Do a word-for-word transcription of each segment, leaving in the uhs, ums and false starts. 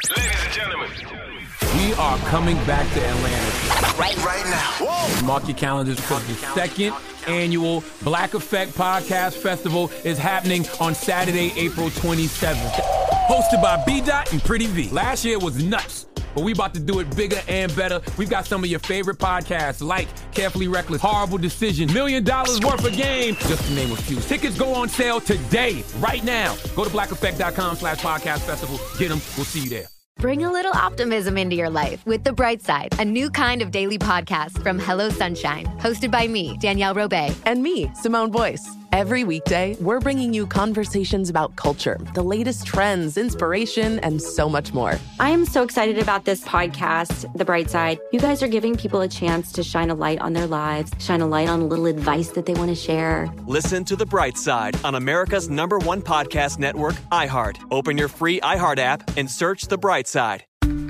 Ladies and gentlemen, we are coming back to Atlanta. Right, right now. Whoa. Mark your calendars because the second annual Black Effect Podcast Festival is happening on Saturday, April twenty-seventh. Hosted by B-Dot and Pretty V. Last year was nuts, but we about to do it bigger and better. We've got some of your favorite podcasts like Carefully Reckless, Horrible Decision, Million Dollars Worth of Game, just to name a few. Tickets go on sale today, right now. Go to blackeffect.com slash podcast festival. Get them. We'll see you there. Bring a little optimism into your life with The Bright Side, a new kind of daily podcast from Hello Sunshine, hosted by me, Danielle Robay. And me, Simone Boyce. Every weekday, we're bringing you conversations about culture, the latest trends, inspiration, and so much more. I am so excited about this podcast, The Bright Side. You guys are giving people a chance to shine a light on their lives, shine a light on a little advice that they want to share. Listen to The Bright Side on America's number one podcast network, iHeart. Open your free iHeart app and search The Bright Side.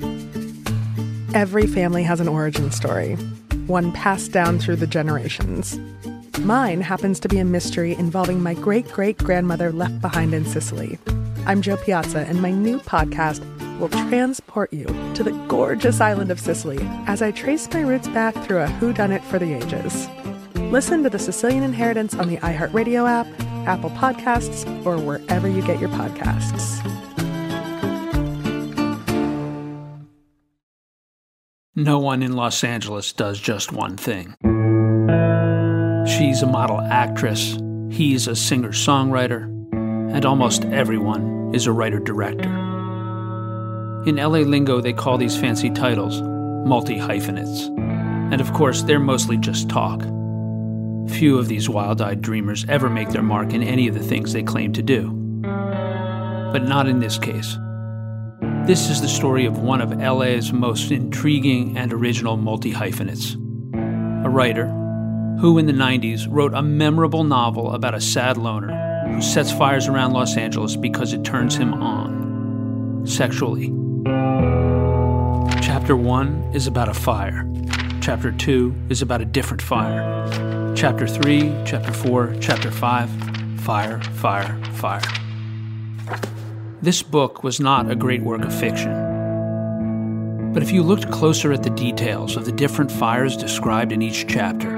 Every family has an origin story, one passed down through the generations. Mine happens to be a mystery involving my great-great-grandmother left behind in Sicily. I'm Jo Piazza, and my new podcast will transport you to the gorgeous island of Sicily as I trace my roots back through a whodunit for the ages. Listen to The Sicilian Inheritance on the iHeartRadio app, Apple Podcasts, or wherever you get your podcasts. No one in Los Angeles does just one thing. She's a model actress, he's a singer-songwriter, and almost everyone is a writer-director. In L A lingo, they call these fancy titles multi-hyphenates. And of course, they're mostly just talk. Few of these wild-eyed dreamers ever make their mark in any of the things they claim to do. But not in this case. This is the story of one of L A's most intriguing and original multi-hyphenates. A writer who in the nineties wrote a memorable novel about a sad loner who sets fires around Los Angeles because it turns him on, sexually. Chapter one is about a fire. Chapter two is about a different fire. Chapter three, Chapter four, Chapter five, fire, fire, fire. This book was not a great work of fiction. But if you looked closer at the details of the different fires described in each chapter,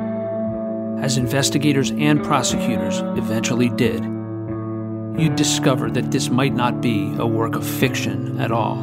as investigators and prosecutors eventually did, you'd discover that this might not be a work of fiction at all.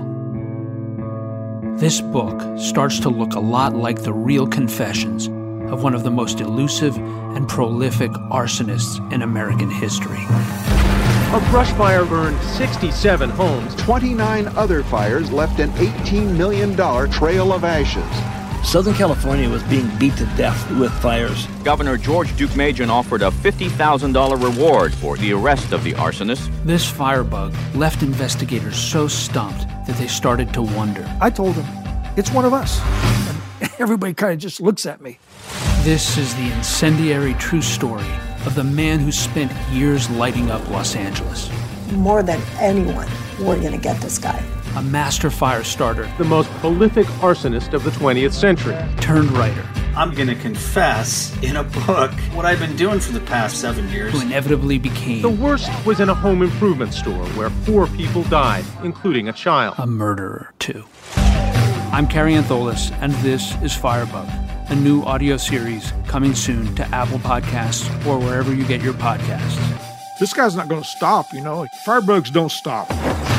This book starts to look a lot like the real confessions of one of the most elusive and prolific arsonists in American history. A brush fire burned sixty-seven homes. twenty-nine other fires left an eighteen million dollars trail of ashes. Southern California was being beat to death with fires. Governor George Deukmejian offered a fifty thousand dollars reward for the arrest of the arsonist. This firebug left investigators so stumped that they started to wonder. I told them, it's one of us. And everybody kind of just looks at me. This is the incendiary true story of the man who spent years lighting up Los Angeles. More than anyone, we're going to get this guy. A master fire starter. The most prolific arsonist of the twentieth century. Turned writer. I'm going to confess in a book what I've been doing for the past seven years. Who inevitably became... The worst was in a home improvement store where four people died, including a child. A murderer, too. I'm Carrie Antholis, and this is Firebug, a new audio series coming soon to Apple Podcasts or wherever you get your podcasts. This guy's not going to stop, you know. Firebugs don't stop.